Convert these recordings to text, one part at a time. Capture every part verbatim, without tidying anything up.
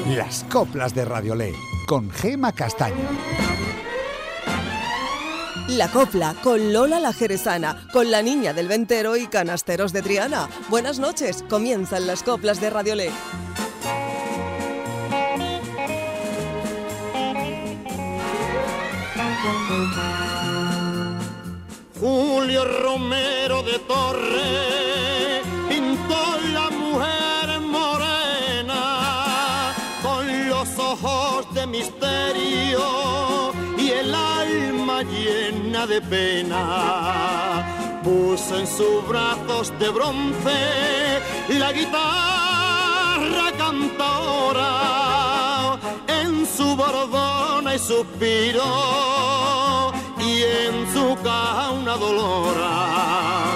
Las coplas de Radiolé, con Gema Castaño. La copla con Lola la Jerezana, con la niña del Ventero y Canasteros de Triana. Buenas noches, comienzan las coplas de Radiolé. Julio Romero de Torres pintó la mujer morena con los ojos de misterio y el alma llena de pena. Puso en sus brazos de bronce la guitarra cantora, en su bordona y suspiro y en su caja una dolora.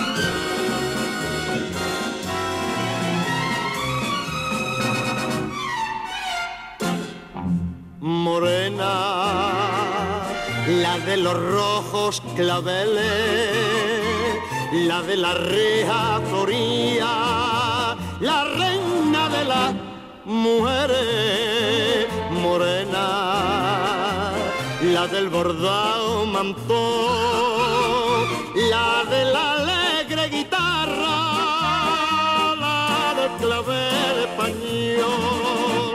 Morena, la de los rojos claveles, la de la reja floría, la reina de las mujeres. Morena, la del bordado mantón, la de la alegre guitarra, la del clavel español.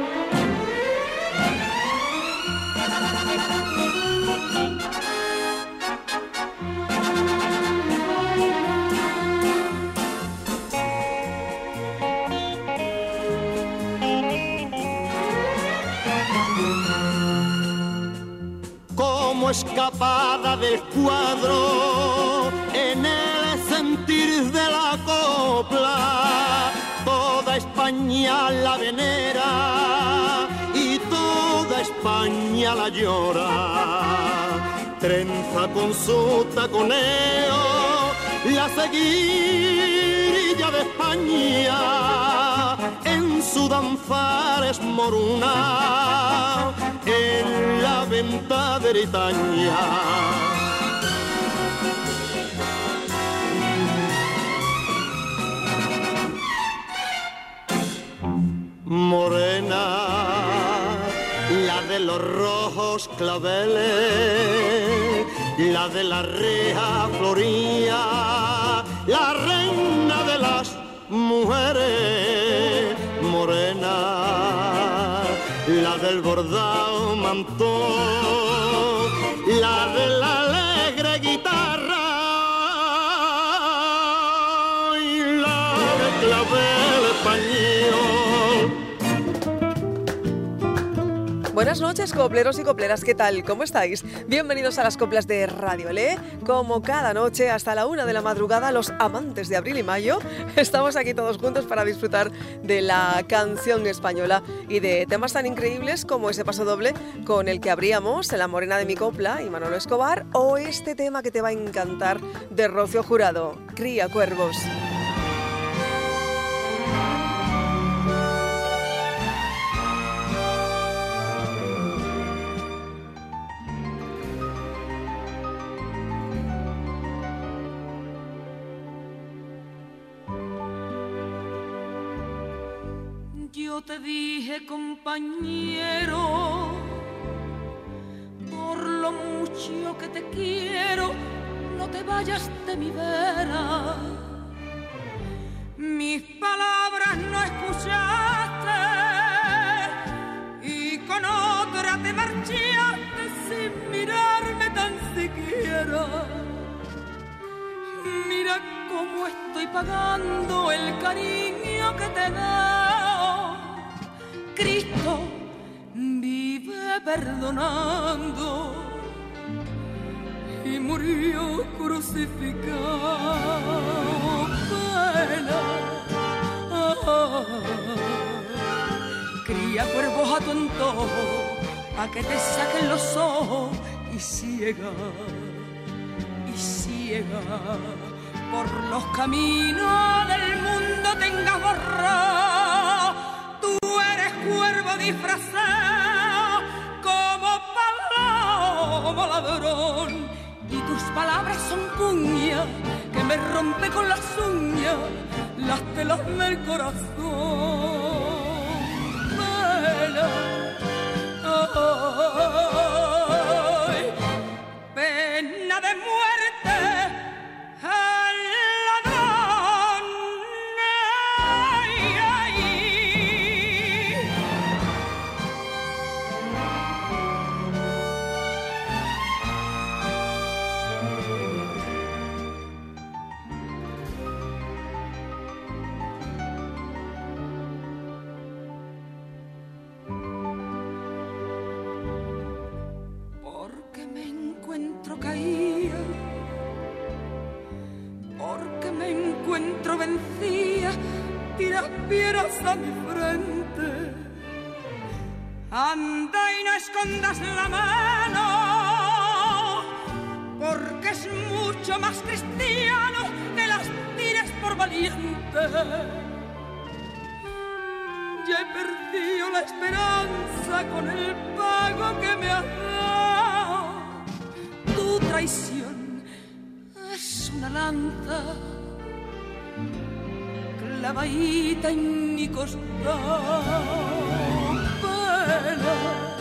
Escapada del cuadro en el sentir de la copla, toda España la venera y toda España la llora. Trenza con su taconeo la seguirilla de España, en su danzar es moruna, en la venta de Bretaña. Morena, la de los rojos claveles, la de la reja floría, la reina de las mujeres. Morena, la del bordado mantón, la de la alegre guitarra y la de clavel español. Buenas noches, copleros y copleras, ¿qué tal? ¿Cómo estáis? Bienvenidos a las coplas de Radiolé. Como cada noche, hasta la una de la madrugada, los amantes de abril y mayo, estamos aquí todos juntos para disfrutar de la canción española y de temas tan increíbles como ese paso doble con el que abríamos La Morena de mi Copla y Manolo Escobar, o este tema que te va a encantar de Rocío Jurado, Cría Cuervos. Yo te dije, compañero, por lo mucho que te quiero, no te vayas de mi vera. Mis palabras no escuchaste y con otra te marchaste sin mirarme tan siquiera. Mira cómo estoy pagando el cariño que te da. Cristo vive perdonando y murió crucificado. Pena, ah, cría cuervos a tu antojo, pa' que te saquen los ojos y ciega, y ciega, por los caminos del mundo tengas borrado. Tú eres cuervo disfrazado como palomo ladrón, y tus palabras son puñas que me rompe con las uñas las telas del corazón. escupieras a mi frente. Anda y no escondas la mano, porque es mucho más cristiano que las tires por valiente. Ya he perdido la esperanza con el pago que me has dado. Tu traición es una lanza clavadita en mi costado. Pena,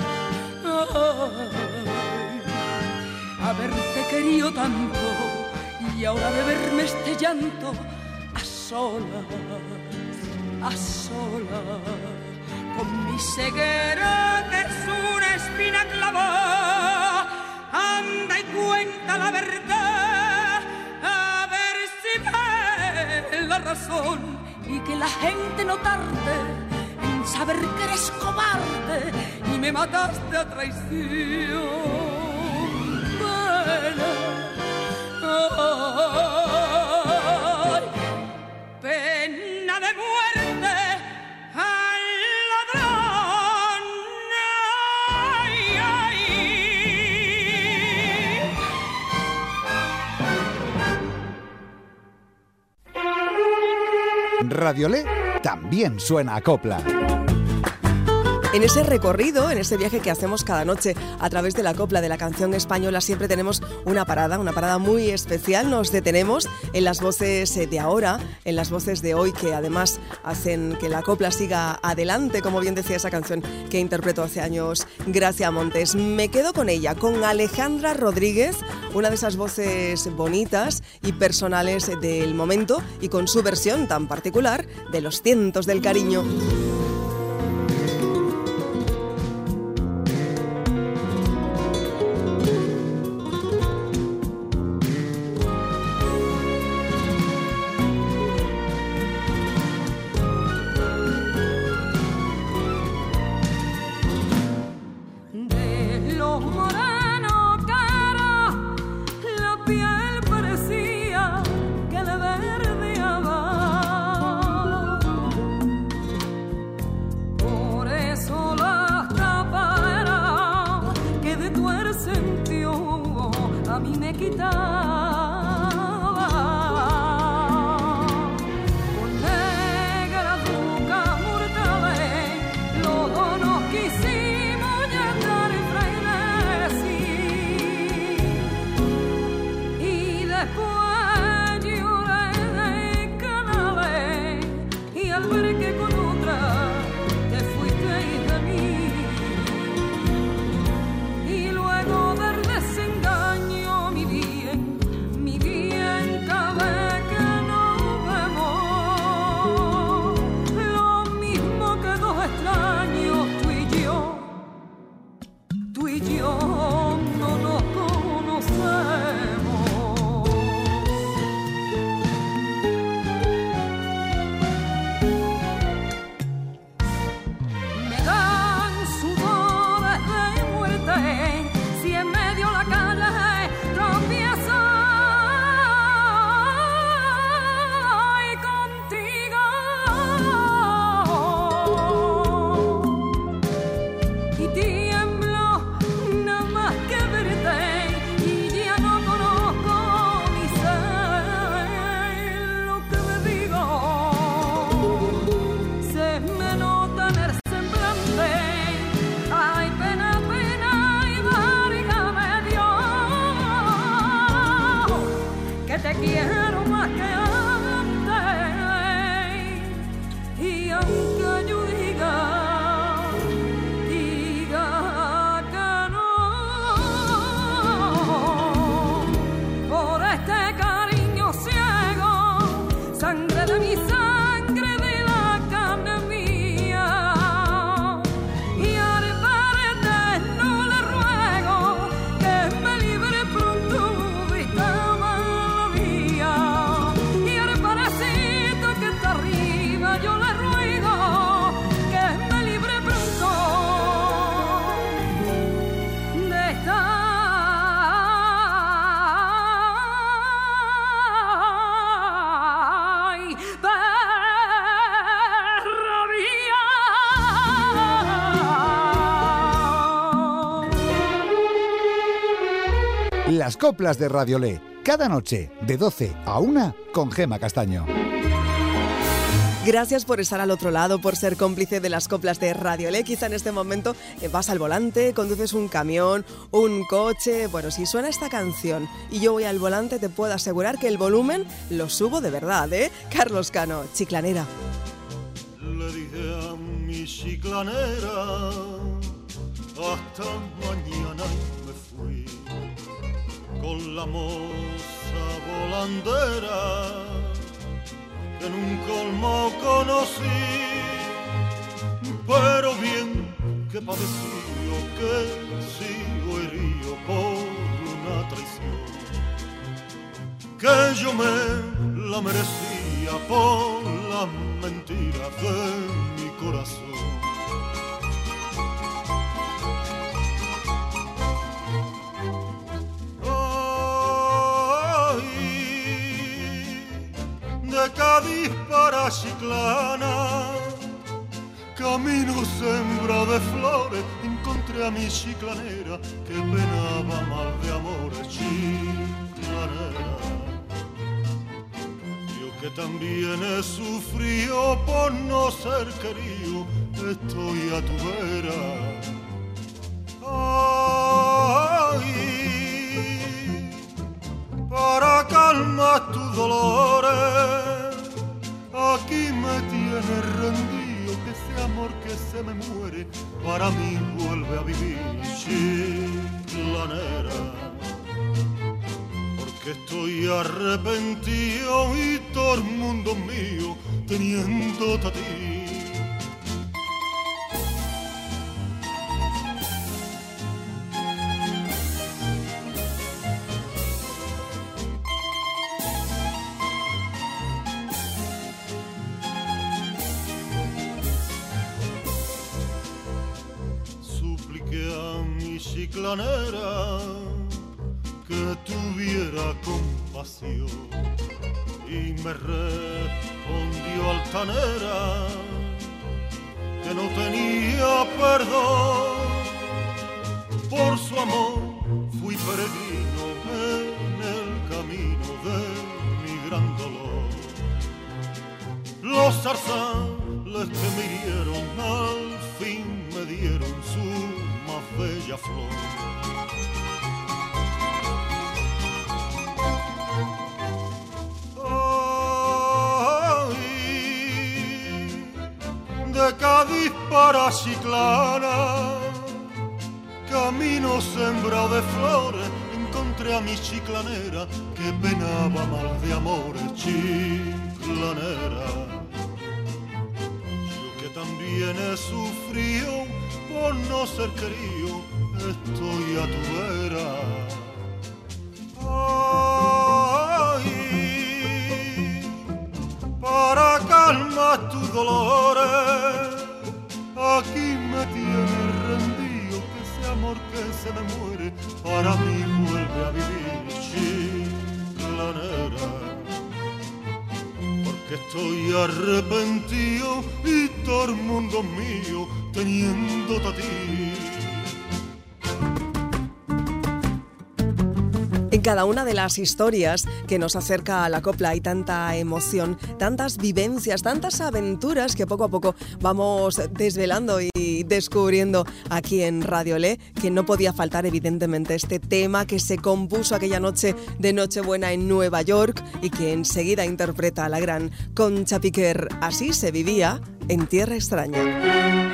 ay, haberte querido tanto y ahora beberme este llanto a solas, a solas, con mi ceguera que es una espina clavada. Anda y cuenta la verdad, a ver si ves la razón y que la gente no tarde en saber que eres cobarde y me mataste a traición. Pena, ay, pena de muerte al ladrón. Ay, ay. Radiolé también suena a copla. En ese recorrido, en ese viaje que hacemos cada noche a través de la copla de la canción española, siempre tenemos una parada, una parada muy especial. Nos detenemos en las voces de ahora, en las voces de hoy, que además hacen que la copla siga adelante, como bien decía esa canción que interpretó hace años Gracia Montes. Me quedo con ella, con Alejandra Rodríguez, una de esas voces bonitas y personales del momento, y con su versión tan particular de Los cientos del cariño. Las coplas de Radiolé, cada noche de doce a una con Gema Castaño. Gracias por estar al otro lado, por ser cómplice de las coplas de Radiolé. Quizá en este momento vas al volante, conduces un camión, un coche. Bueno, si suena esta canción y yo voy al volante, te puedo asegurar que el volumen lo subo de verdad, ¿eh? Carlos Cano, Chiclanera. Le dije a mi chiclanera, hasta mañana me fui, con la moza volandera que en un colmo conocí, pero bien que padeció, que sigo herido por una traición, que yo me la merecía por las mentiras de mi corazón. De Cádiz para Chiclana, camino sembrado de flores, encontré a mi chiclanera que penaba mal de amores. Chiclanera, yo que también he sufrido por no ser querido, estoy a tu vera. Ay, para calmar tus dolores, aquí me tienes rendido, que ese amor que se me muere, para mí vuelve a vivir. Chiclanera, porque estoy arrepentido y todo el mundo mío teniéndote a ti. Chiclanera que tuviera compasión y me respondió altanera que no tenía perdón. Por su amor fui peregrino en el camino de mi gran dolor. Los zarzales que me hirieron al fin me dieron su más bella flor. Ay, de Cádiz para Chiclana, camino sembrado de flores, encontré a mi chiclanera que penaba mal de amores. Chiclanera, yo que también he sufrido por no ser querido, estoy a tu vera. Ay, para calmar tus dolores, aquí me tienes rendido, que ese amor que se me muere, para mí vuelve a vivir. Chiclanera, porque estoy arrepentido y todo el mundo mío teniéndote a ti. En cada una de las historias que nos acerca a la copla hay tanta emoción, tantas vivencias, tantas aventuras que poco a poco vamos desvelando y descubriendo aquí en Radiolé, que no podía faltar evidentemente este tema que se compuso aquella noche de Nochebuena en Nueva York y que enseguida interpreta la gran Concha Piquer. Así se vivía en Tierra Extraña.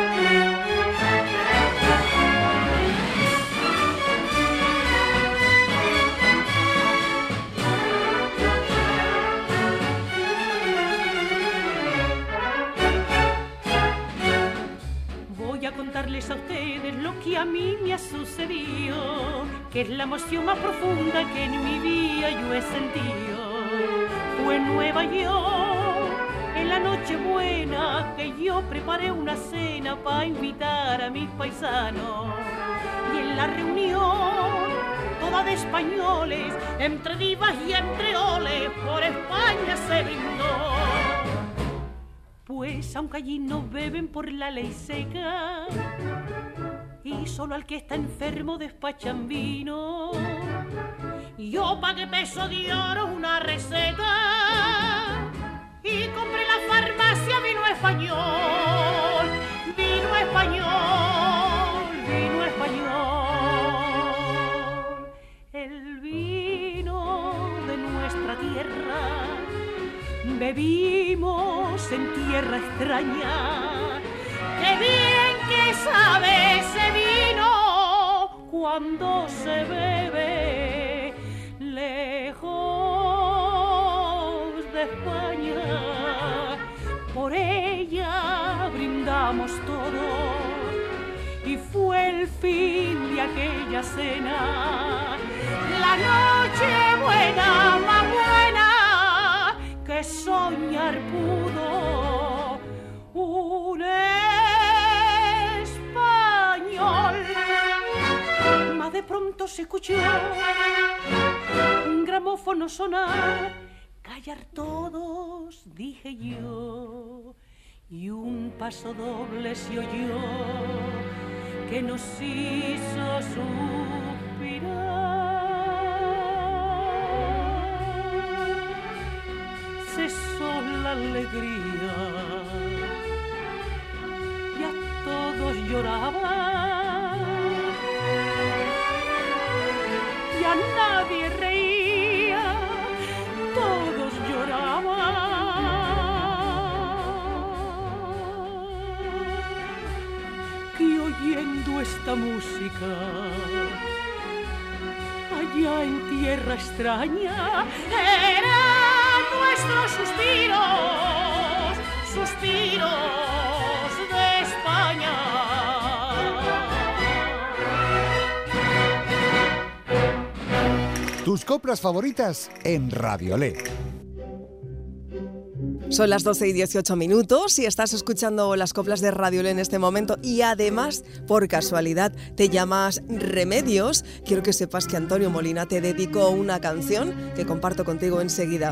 Contarles a ustedes lo que a mí me ha sucedido, que es la emoción más profunda que en mi vida yo he sentido. Fue en Nueva York, en la Nochebuena, que yo preparé una cena para invitar a mis paisanos. Y en la reunión, toda de españoles, entre divas y entre oles, por España se brindó. Pues aunque allí no beben por la ley seca y solo al que está enfermo despachan vino, Yo pagué peso de oro una receta y compré en la farmacia vino español, vino español, vino español. El vino de nuestra tierra bebimos en tierra extraña. ¡Qué bien que sabe ese vino cuando se bebe lejos de España! Por ella brindamos todos y fue el fin de aquella cena, la noche buena, más buena que soñar pudo un español. Mas de pronto se escuchó un gramófono sonar, callar todos, dije yo, y un paso doble se oyó que nos hizo suspirar. Cesó la alegría y a todos lloraban y a nadie reía, todos lloraban. Que oyendo esta música allá en tierra extraña eran nuestros suspiros, suspiros de España. Tus coplas favoritas en Radiolé. Son las doce y dieciocho minutos y estás escuchando las coplas de Radiolé en este momento y además, por casualidad, te llamas Remedios. Quiero que sepas que Antonio Molina te dedicó una canción que comparto contigo enseguida.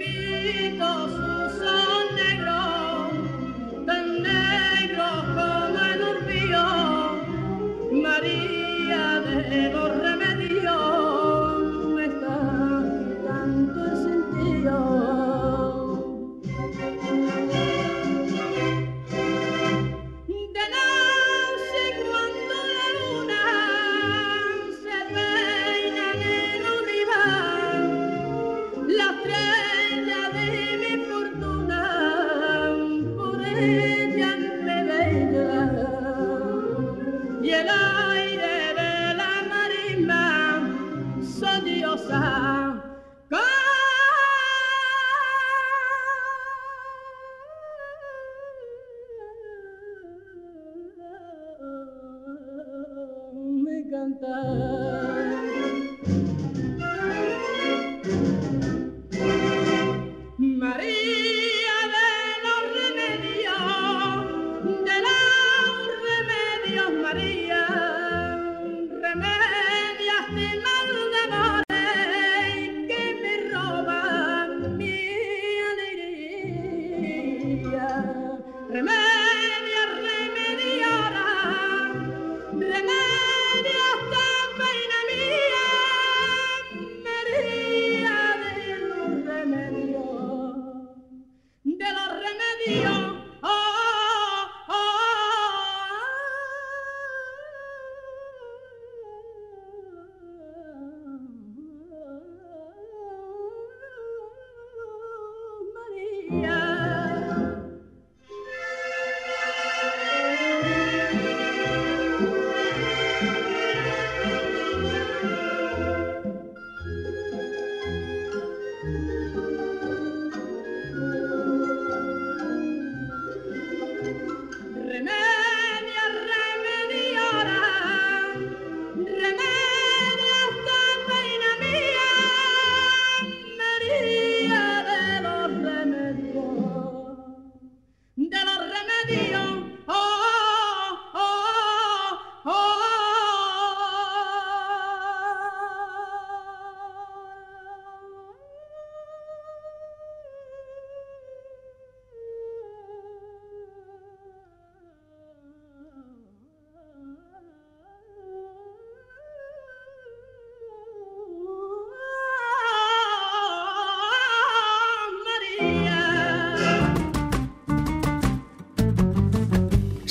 Negritos son negros, tan negros como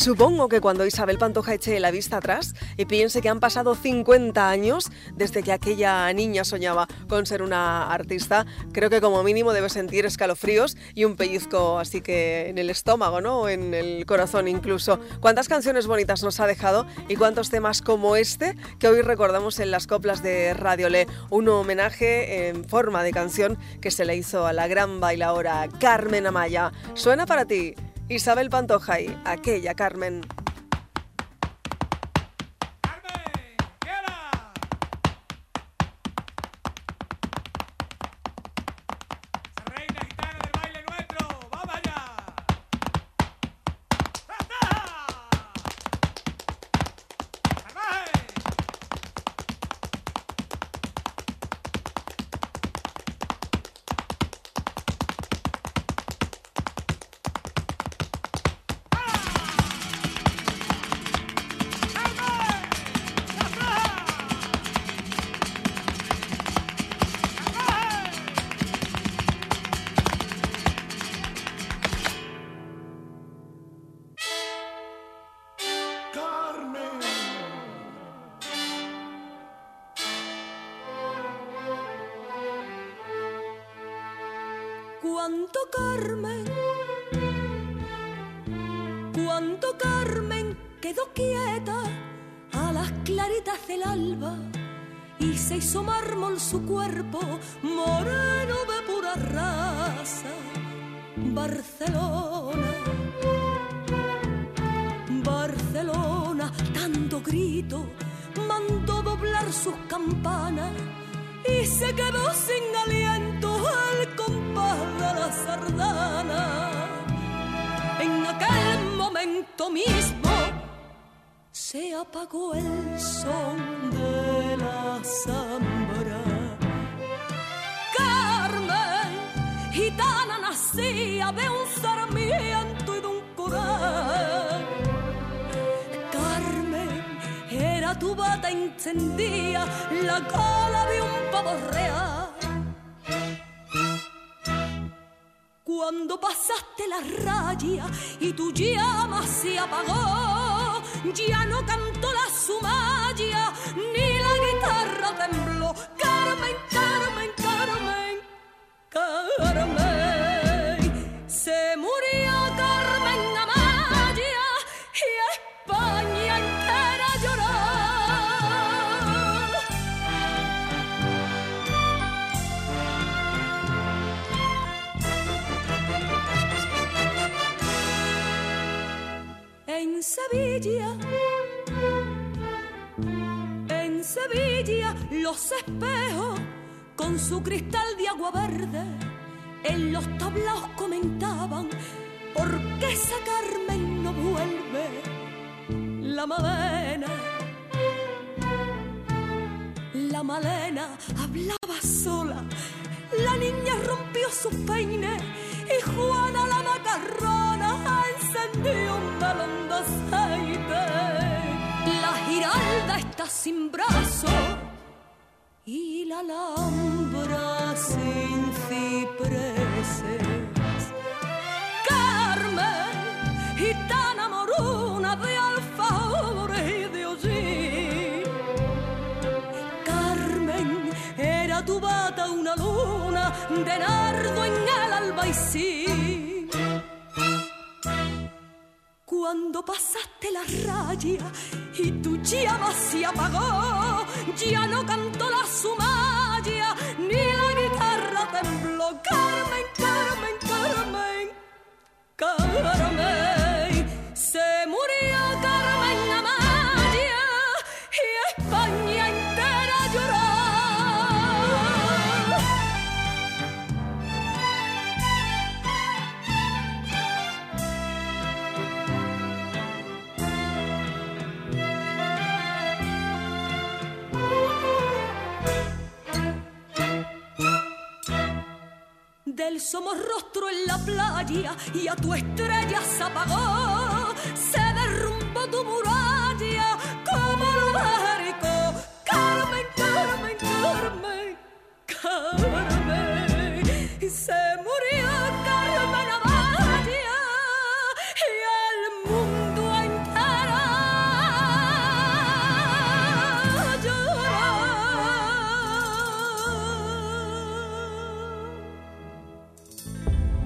Supongo que cuando Isabel Pantoja eche la vista atrás y piense que han pasado cincuenta años desde que aquella niña soñaba con ser una artista, creo que como mínimo debe sentir escalofríos y un pellizco así que en el estómago, ¿no? O en el corazón incluso. ¿Cuántas canciones bonitas nos ha dejado y cuántos temas como este que hoy recordamos en las coplas de Radio Le? Un homenaje en forma de canción que se le hizo a la gran bailaora Carmen Amaya. Suena para ti Isabel Pantoja y aquella Carmen. Cuánto Carmen, cuánto Carmen quedó quieta a las claritas del alba y se hizo mármol su cuerpo, moreno de pura raza. Barcelona, Barcelona, tanto grito, mandó doblar sus campanas y se quedó sin aliento al compás de la sardana. En aquel momento mismo se apagó el son de la zambra. Carmen, gitana nacía de un sarmiento y de un coral. Carmen, era tu bata encendía la cola de un pavo real. Cuando pasaste la raya y tu llama se apagó, ya no cantó la sumaya ni la guitarra tembló. Carmen, Carmen, Carmen, Carmen, se murió Carmen Amaya y España entera lloró. En Sevilla, en Sevilla, los espejos con su cristal de agua verde en los tablaos comentaban: ¿por qué esa Carmen no vuelve? La Malena, la Malena hablaba sola, la niña rompió sus peines y Juana la macarrona encendió un balón de aceite. La Giralda está sin brazo y la Alhambra sin cipreses. Carmen, gitana moruna de alfajores y de hollín. Carmen, era tu bata una luna de nardo en el albaicín. Cuando pasaste la raya y tu llama se apagó, ya no cantó la sumaya ni la guitarra tembló. Carmen, Carmen, Carmen, Carmen, se murió Carmen Amaya y España entera lloró. Del somorrostro en la playa y a tu estrella se apagó, se derrumbó tu muralla como lo barco. Carmen, Carmen, Carmen, Carmen, se murió Carmen Amaya y el mundo entero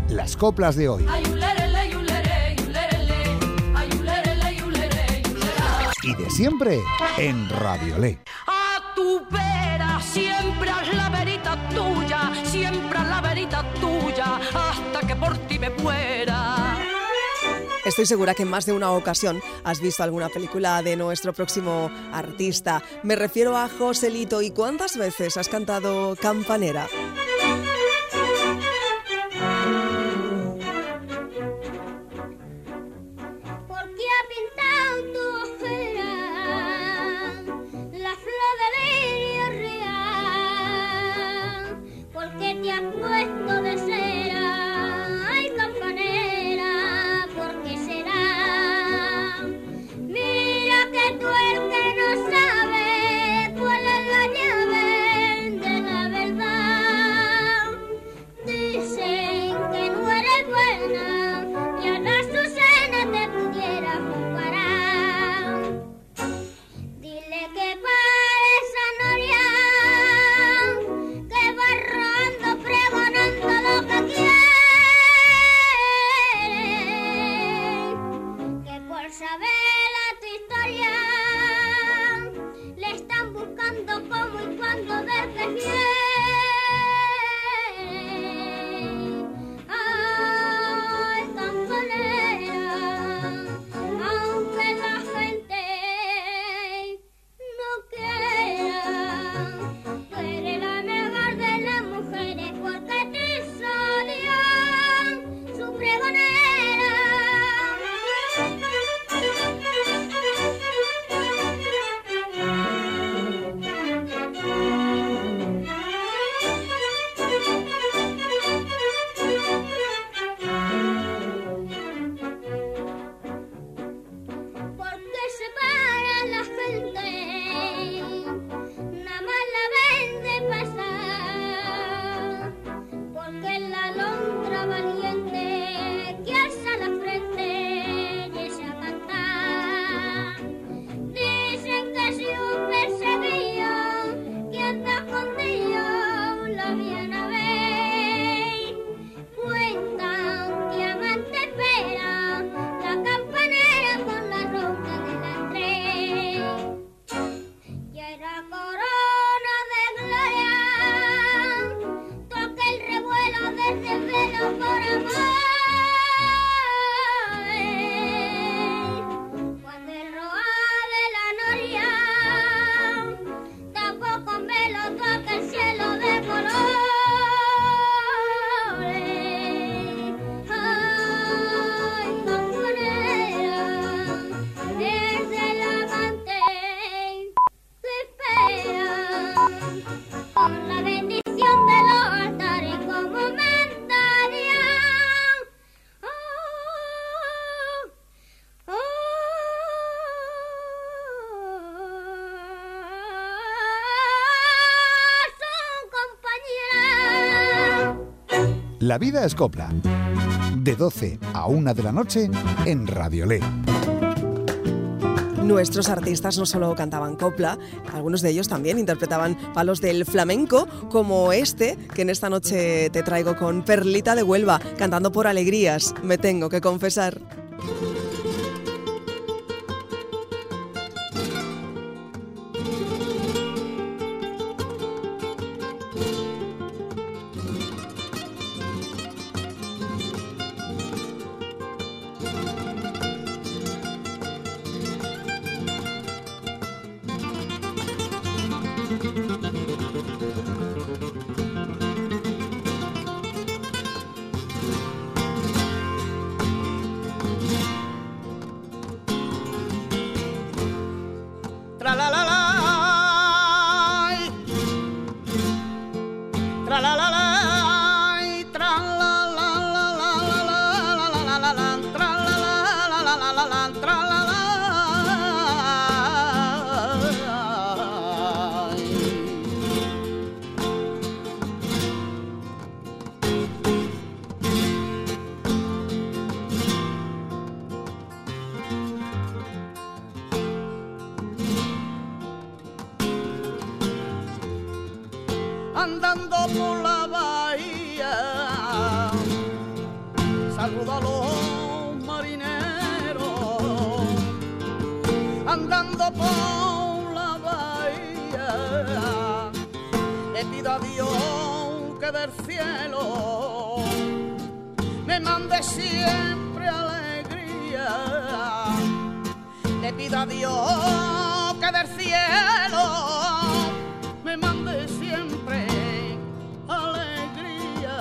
las coplas de hoy. Y de siempre en Radiolé. A tu vera, siempre a la verita tuya, siempre a la verita tuya, hasta que por ti me muera. Estoy segura que en más de una ocasión has visto alguna película de nuestro próximo artista. Me refiero a Joselito. ¿Y cuántas veces has cantado Campanera? La vida es copla. De doce a una de la noche en Radiolé. Nuestros artistas no solo cantaban copla, algunos de ellos también interpretaban palos del flamenco, como este, que en esta noche te traigo con Perlita de Huelva, cantando por alegrías, me tengo que confesar. Andando por la bahía, saludo a los marineros andando por la bahía. Le pido a Dios que del cielo me mande siempre alegría. Le pido a Dios que del cielo me mande siempre alegría.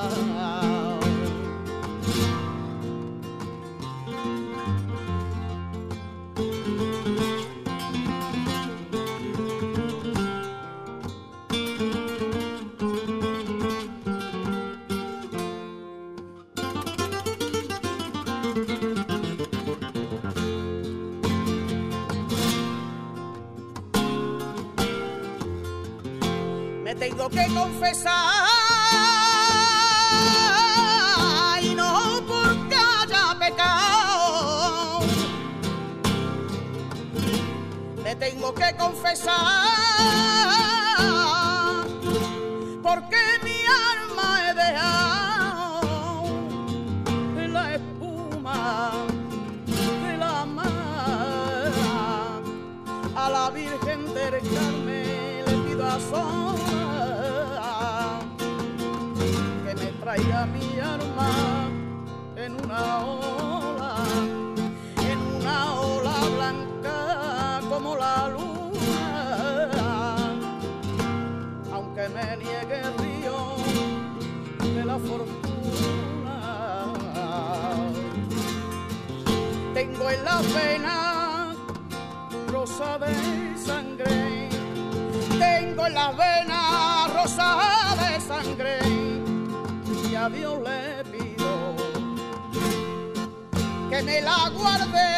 Tengo que confesar, y no porque haya pecado, me tengo que confesar, porque mi alma he dejado en la espuma de la mar. A la Virgen del Carmen le pido a sol traiga mi alma en una ola, en una ola blanca como la luna, aunque me niegue el río de la fortuna. Tengo en la pena rosa de sangre, tengo en las venas rosa de sangre, y a Dios le pido que me la guarde.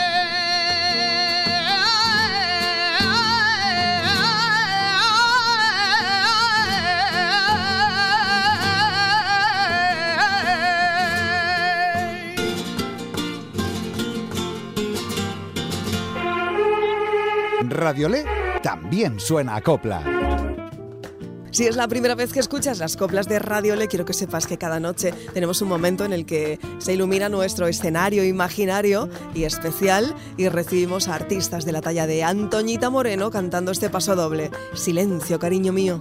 Radiolé también suena a copla. Si es la primera vez que escuchas las coplas de Radiolé, quiero que sepas que cada noche tenemos un momento en el que se ilumina nuestro escenario imaginario y especial y recibimos a artistas de la talla de Antoñita Moreno cantando este paso doble. Silencio, cariño mío.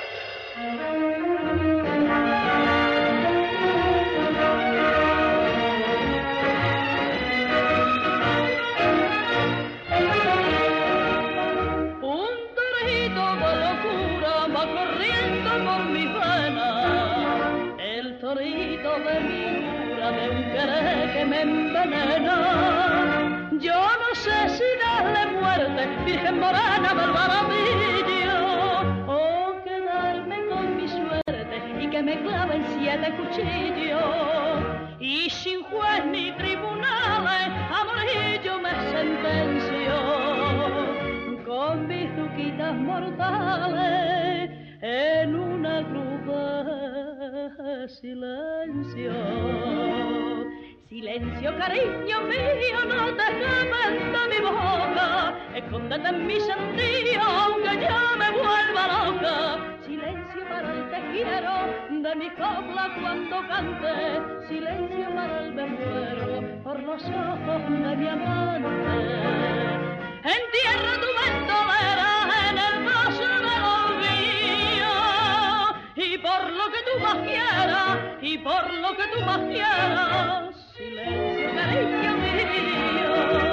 Virgen morena del baratillo, o quedarme con mi suerte y que me claven siete cuchillos. Y sin juez ni tribunales, amorillo me sentencio, con bizuquitas mortales en una cruz de silencio. Silencio, cariño mío, no te escapes de mi boca, escóndete en mi sentido, aunque ya me vuelva loca. Silencio para el te quiero de mi copla cuando cante, silencio para el me muero por los ojos de mi amante. Entierra tu ventolera en el vaso del olvido, y por lo que tú más quieras, y por lo que tú más quieras, silencio, cariño mío.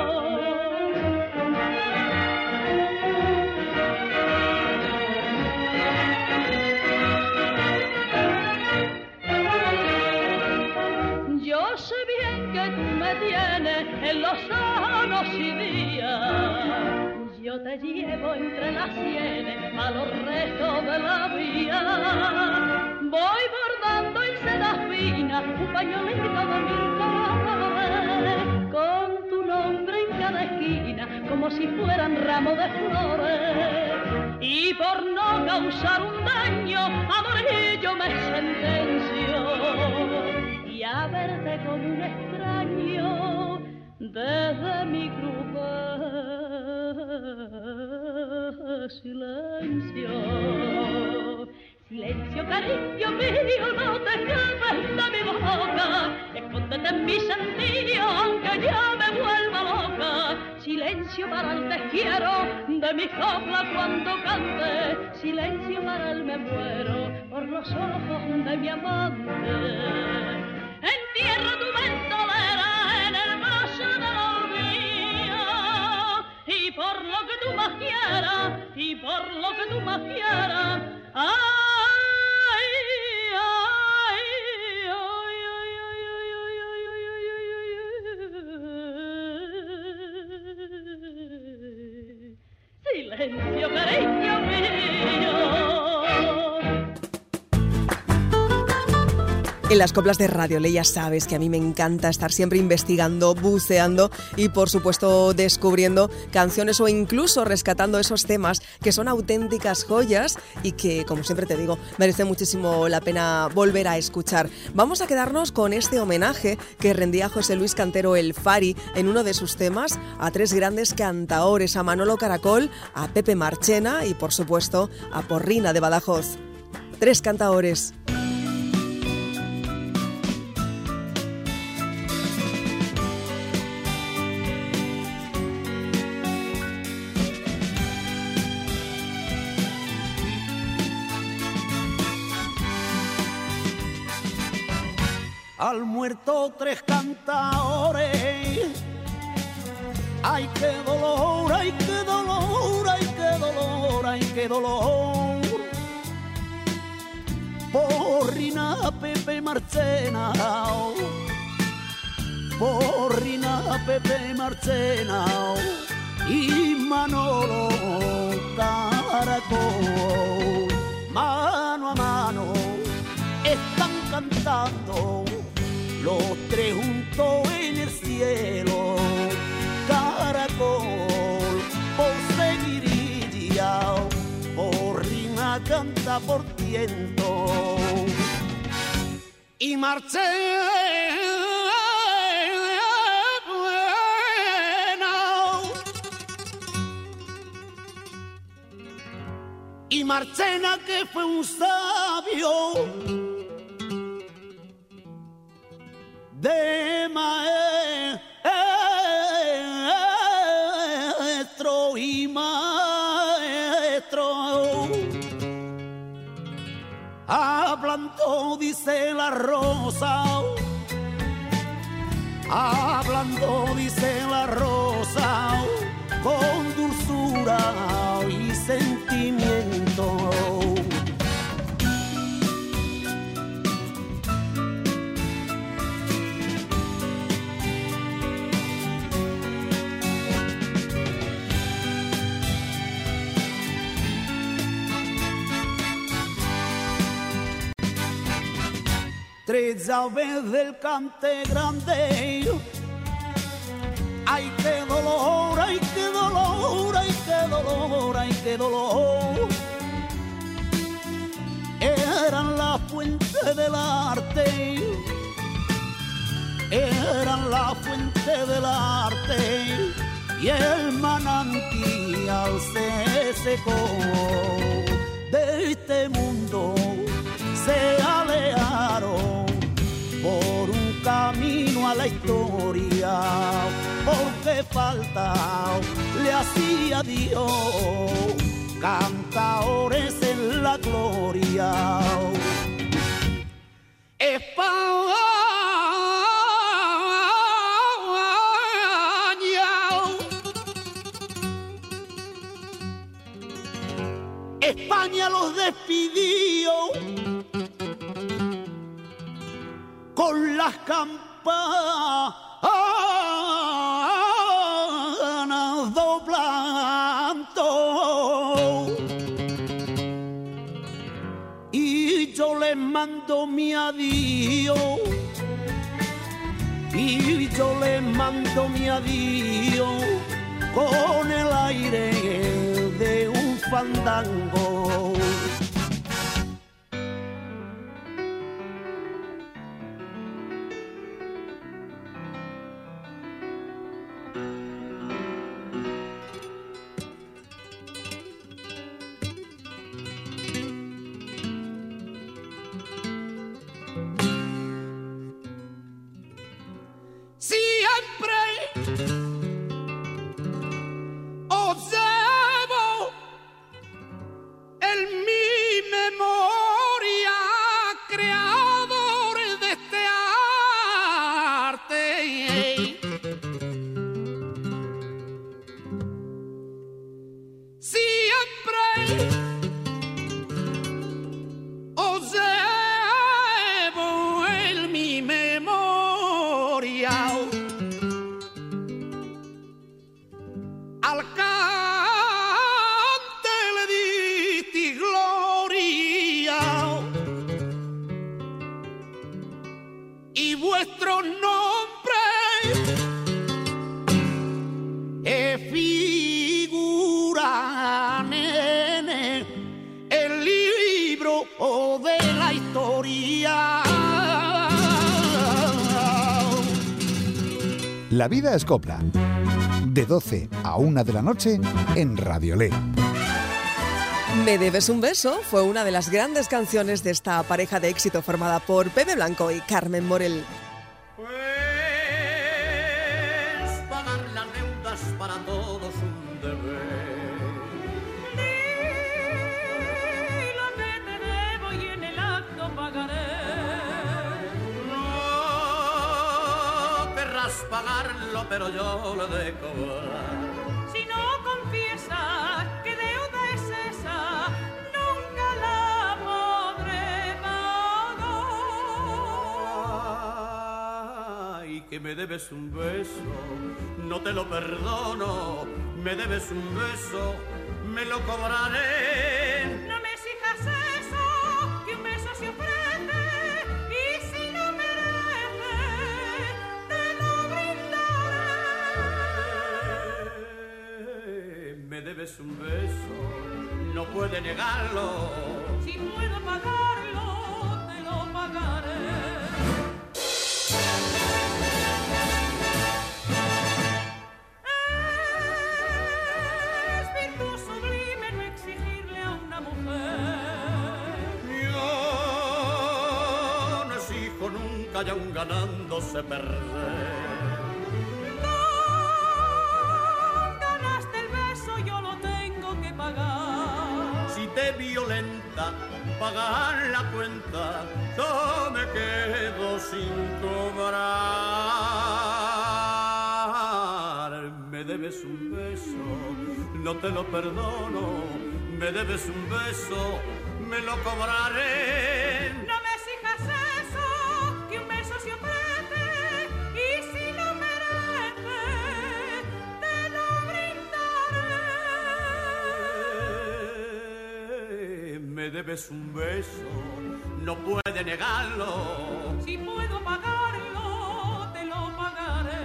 Yo sé bien que tú me tienes en los sanos y días, yo te llevo entre las sienes a los restos de la vía. Voy bordando en seda fina un pañuelito de mil colores, con tu nombre en cada esquina como si fueran ramos de flores. Y por no causar un daño, amorillo me sentencio, y a verte como un extraño desde mi cruz de silencio. Silencio, cariño mío, no te escapes de mi boca, escóndete en mi sentido, aunque yo me vuelva loca. Silencio para el te quiero de mi copla cuando cante, silencio para el me muero por los ojos de mi amante. Entierra tu ventolera en el valle de la orilla, y por lo que tú más quieras, y por lo que tú más quieras, ¡ay! Silencio, cariño mío. En las coplas de Radio Le ya sabes que a mí me encanta estar siempre investigando, buceando y por supuesto descubriendo canciones o incluso rescatando esos temas que son auténticas joyas y que, como siempre te digo, merece muchísimo la pena volver a escuchar. Vamos a quedarnos con este homenaje que rendía José Luis Cantero el Fari en uno de sus temas a tres grandes cantaores, a Manolo Caracol, a Pepe Marchena y por supuesto a Porrina de Badajoz. Tres cantaores. Al muerto tres cantaores, ay qué dolor, ay qué dolor, ay qué dolor, ay qué dolor. Porrina, Pepe Marchena, Porrina, Pepe Marchena y Manolo Caracol. Mano a mano están cantando los tres juntos en el cielo. Caracol por seguirilla, Porrina canta por tiento y Marchena, y Marchena que fue un sabio de maestro y maestro. Hablando dice la rosa, hablando dice la rosa, con dulzura y sentimiento. Tres aves del cante grande, ay qué dolor, ay qué dolor, ay qué dolor, ay qué dolor. Eran la fuente del arte, eran la fuente del arte, y el manantial se secó. De este mundo se alejaron por un camino a la historia, porque falta le hacía Dios cantaores en la gloria. España, España los despidió con las campanas doblando, y yo les mando mi adiós, y yo les mando mi adiós con el aire de un fandango. Siempre os llevo en mi memoria, creadores de este arte. Siempre os llevo en mi memoria al cante le diste gloria y vuestro nombre es figura en el libro de la historia. La vida es copla. De doce a una de la noche en Radiolé. Me debes un beso fue una de las grandes canciones de esta pareja de éxito formada por Pepe Blanco y Carmen Morel. Pues pagar las deudas para todos un deber. Di lo que te debo y en el acto pagaré. No querrás pagarlo, pero yo lo de cobrar. Si no confiesas que deuda es esa, nunca la podré pagar. Ay, que me debes un beso, no te lo perdono. Me debes un beso, me lo cobraré. No me exijas eso, que un beso se ofrece, y si no merece, te lo brindaré. Me debes un beso, no puede negarlo. Si puedo pagarlo, te lo pagaré. Es virtud sublime no exigirle a una mujer. Yo no exijo nunca y aun ganándose perder. Ganaste el beso, yo lo tengo que pagar. Si te violenta, pagar la cuenta, yo me quedo sin cobrar. Me debes un beso, no te lo perdono. Me debes un beso, me lo cobraré. No me exijas eso, que un beso se ofrece, y si no merece, te lo brindaré. Me debes un beso, no puede negarlo. Si puedo pagarlo, te lo pagaré.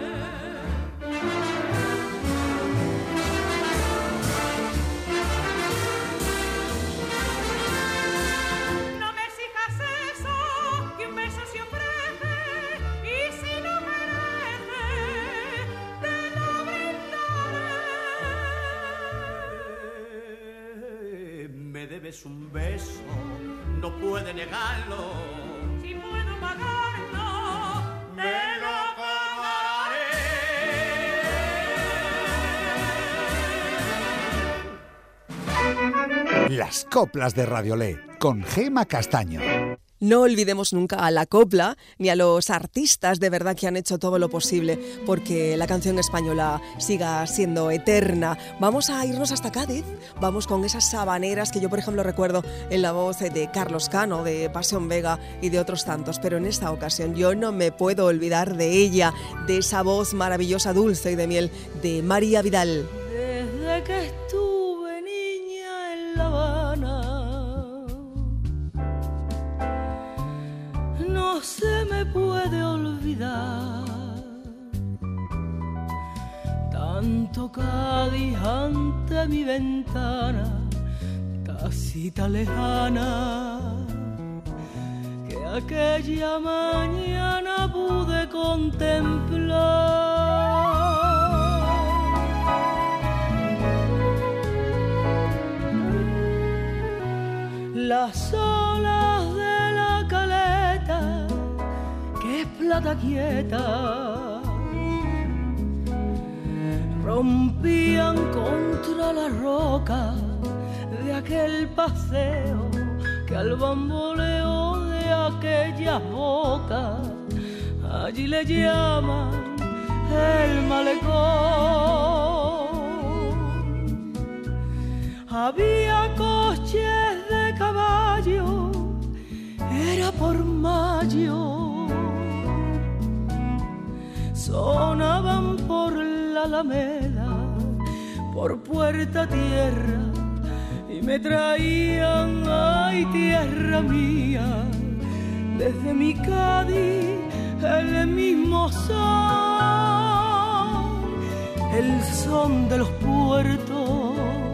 No me exijas eso, que un beso se ofrece, y si no merece, te lo brindaré. Me debes un beso, no puede negarlo. Si puedo pagarlo, te lo pagaré. Las coplas de Radiolé con Gema Castaño. No olvidemos nunca a la copla ni a los artistas de verdad que han hecho todo lo posible porque la canción española siga siendo eterna. Vamos a irnos hasta Cádiz, vamos con esas sabaneras que yo, por ejemplo, recuerdo en la voz de Carlos Cano, de Pasión Vega y de otros tantos, pero en esta ocasión yo no me puedo olvidar de ella, de esa voz maravillosa, dulce y de miel de María Vidal. Desde que estuve niña en La Habana, no se me puede olvidar tanto Cádiz ante mi ventana, casita lejana, que aquella mañana pude contemplar. Las olas de la caleta parada quieta, rompían contra la roca de aquel paseo que al bamboleo de aquellas bocas allí le llaman el malecón. Había coches de caballo, era por mayo, sonaban por la Alameda, por Puerta Tierra, y me traían, ay tierra mía, desde mi Cádiz el mismo son, el son de los puertos,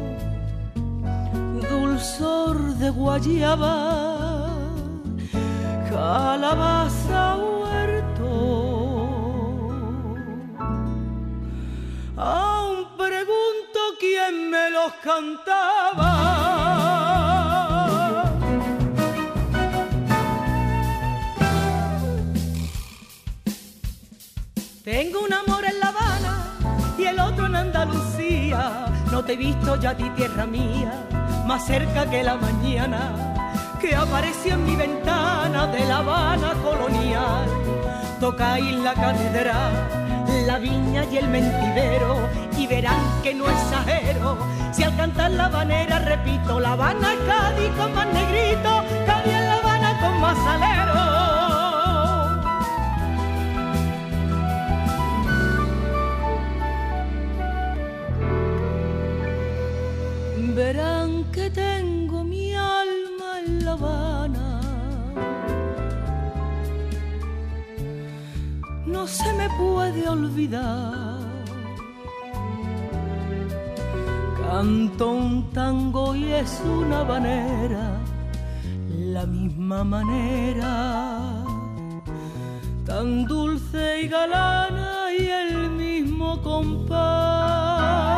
dulzor de guayaba, calabaza, huerto. Aún pregunto quién me los cantaba. Tengo un amor en La Habana y el otro en Andalucía. No te he visto ya a ti, tierra mía, más cerca que la mañana, que apareció en mi ventana de La Habana colonial. Tocáis la catedral, la viña y el mentidero, y verán que no exagero si al cantar la habanera repito: La Habana es Cádiz con más negrito, Cádiz en La Habana con más salero. Verán que tengo mi alma en La Habana, no se me puede olvidar. Canto un tango y es una habanera, la misma manera, tan dulce y galana y el mismo compás.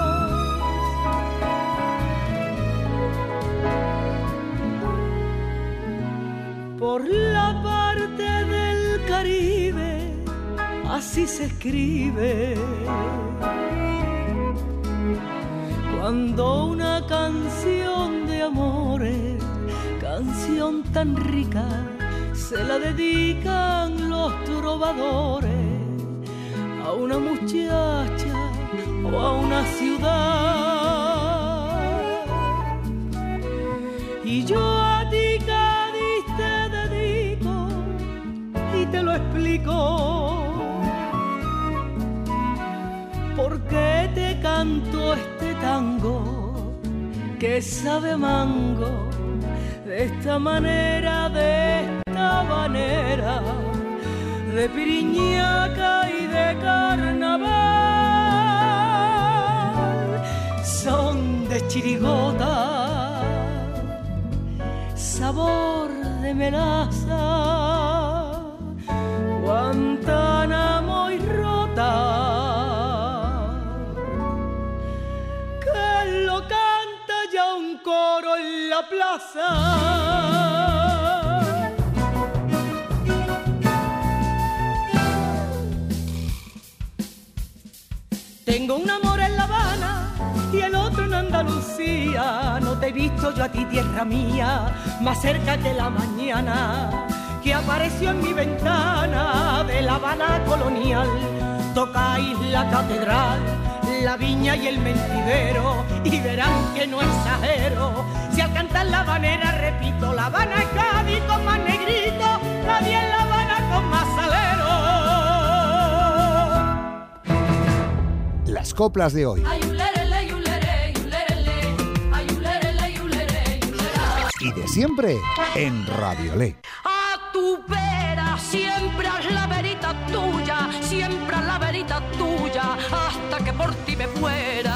Por la parte del Caribe así se escribe cuando una canción de amores, canción tan rica, se la dedican los trovadores a una muchacha o a una ciudad. Y yo a ti, Cádiz, te dedico y te lo explico, porque te canto este tango que sabe a mango, de esta manera, de esta manera, de piriñaca y de carnaval, son de chirigota, sabor de melaza, Guantánamo y Rota, que lo canta ya un coro en la plaza. Tengo un amor en La Habana y el otro en Andalucía. No te he visto yo a ti, tierra mía, más cerca que la mañana, que apareció en mi ventana de La Habana colonial. Tocáis la catedral, la viña y el mentidero, y verán que no exagero si al cantar la habanera repito: La Habana es Cádiz con más negrito, Cádiz en La Habana con más salero. Las coplas de hoy. Y de siempre en Radiolé. A tu vera siempre haz la verita tuya, siempre haz la verita tuya, hasta que por ti me muera.